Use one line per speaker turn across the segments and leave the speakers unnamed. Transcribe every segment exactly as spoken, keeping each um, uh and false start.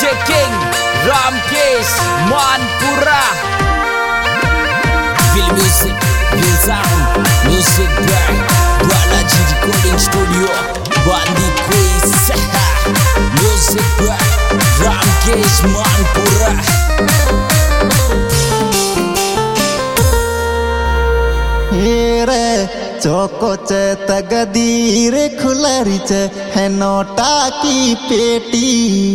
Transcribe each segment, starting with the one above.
Music king Ramkesh Manpura film music design music brand Balaji recording studio Bandikui music brand Ramkesh Manpura
हेरे चौको चे तगदीर खुलरी चे है नोटा की पेटी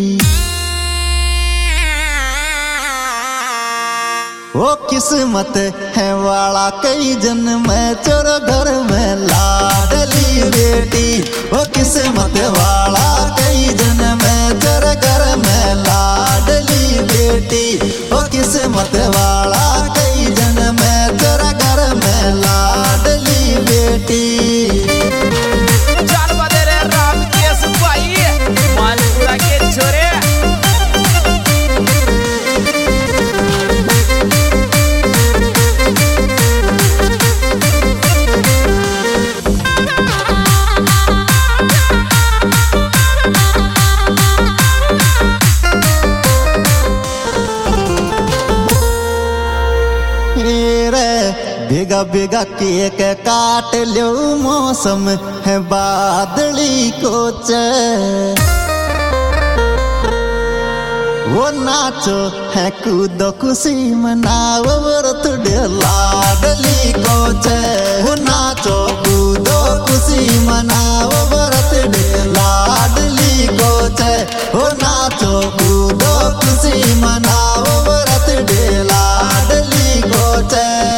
वो किस्मत है वाला कई जन्म चोर घर में लाडली बेटी वो किस्मत वाला कई जन्म चोर घर में लाडली बेटी वो किस्मत वाला कई जन्म चोर घर में लाडली बेटी
चार बदे रे रामकेश भाई मानपुरा के छोरे बेगा बेगा केक काट लो मौसम है बादली कोच वो नाचो है कूदो खुशी मनाओ व्रत लाडली कोच वो नाचो कूदो खुशी मनाओ व्रत लाडली कोच वो नाचो कूदो खुशी मनाओ व्रत लाडली कोच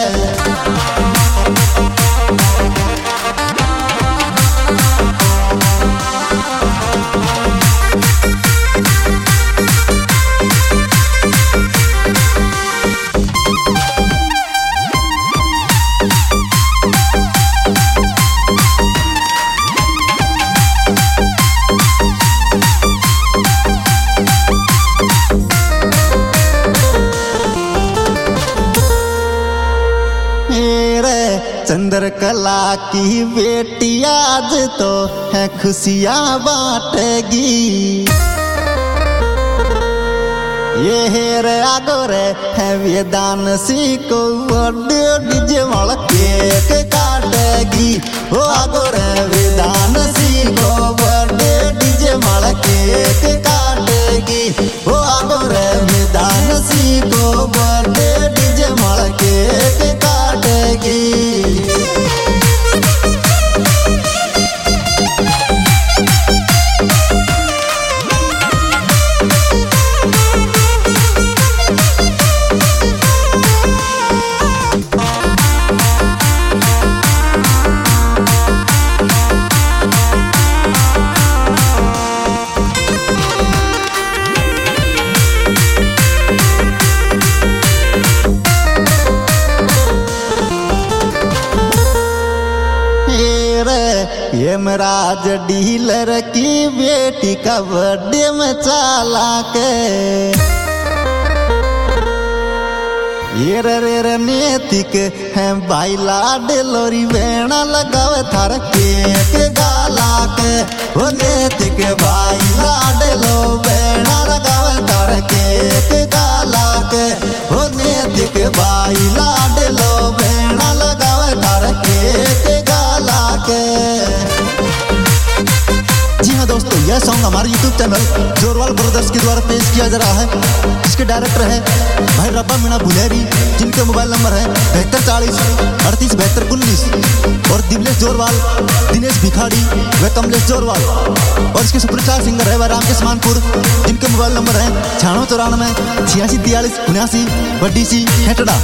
चंद्रकला की बेटी आज तो है खुशियां बांटेगी ये हेरे आगोरे है वेदान सी को डीजे वाला केक काटेगी वो आगोरे वेदान सी को डीजे वाला केक काटेगी वो आगोरे वेदान सी को डीजे वाला केक काटेगी यमराज डीलर की बेटी का बर्थडे में चाला के ये रे रे नेतिक है बाइला डेलोरी वेणा लगावे थार केक गाला के वो नेतिक बाइला डेलो वेणा लगावे थार केक गाला के वो नेतिक बाइला डेलो वेणा लगावे थार केक गाला के। जी हाँ दोस्तों, यह सॉन्ग हमारे यूट्यूब चैनल जोरवाल ब्रदर्स के द्वारा पेश किया जा रहा है, जिसके डायरेक्टर है भाई रब्बा मीणा बुलेरी, जिनके मोबाइल नंबर है बहत्तर चालीस अड़तीस बहत्तर उन्नीस, और दिवलेश जोरवाल, दिनेश भिखाड़ी व कमलेश जोरवाल, और इसके सुपरस्टार सिंगर है वह रामकेश मानपुर, जिनके मोबाइल नंबर है छियानवे चौरानवे छियासी तियालीस उन्यासी व डी सी हेटड़ा।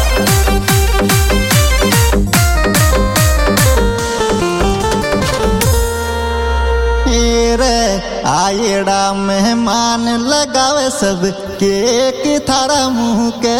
आएड़ा मेहमान लगावे सब केक थारा मुँह के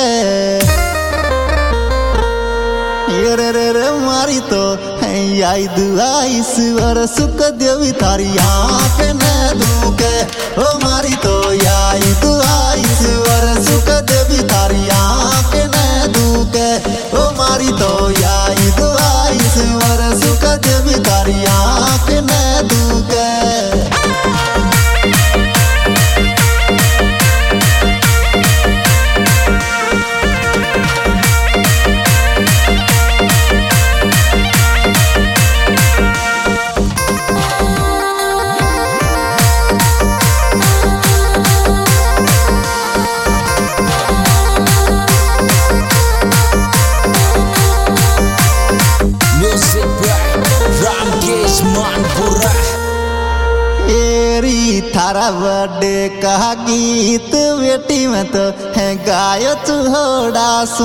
ये रे रे रे मारी तो है आई दुआ ईश्वर सुख देवी थारी आँख न दुखे ओ मारी तो आई दुआ ईश्वर सुख देवी थारी आँख न दुखे ओ मारी तो आई दुआ ईश्वर सुख देवी थारी आँख न दुखे।
थारा बर्थडे का गीत बेटी में तो है गायो चूहोड़ा सू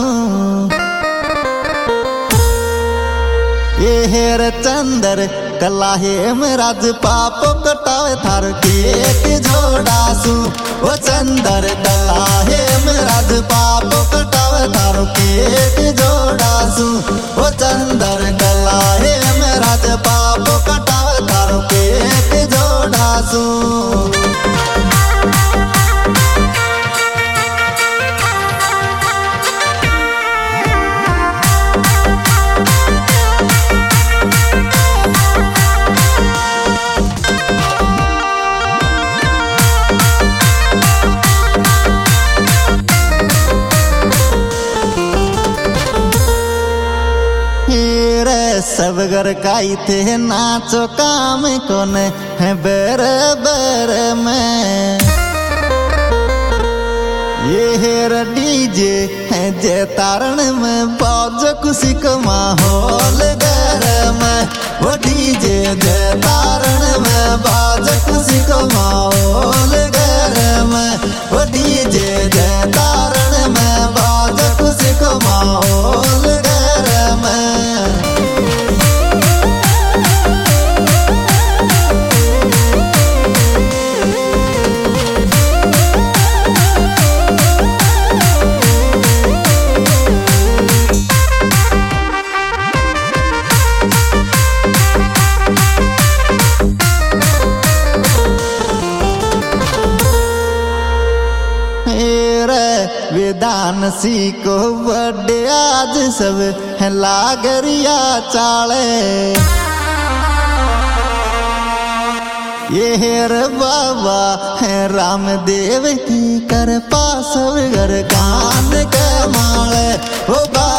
ये हेर चंदर कला हे राज पापो कटावे थार केक जोड़ा सू ओ चंदर कला हे राज पापो कटावे थार केक जोड़ा सू ओ चंदर कला हे राज पापो कटावे थार केक जोड़ा सू सब घर काई थे नाचो काम कोन है बर बर में ये हेर डीजे है जे तारण में बाज खुशी का माहौल गरम वो डीजे जे तारण में बाज खुशी का माहौल गरम वो डीजे जे तारण में बाज खुशी का माहौल गरम विधान सी को बर्थडे आज सब है लागरिया चाले ये हेर बाबा है रामदेव की कर पास घर कान के माले ओ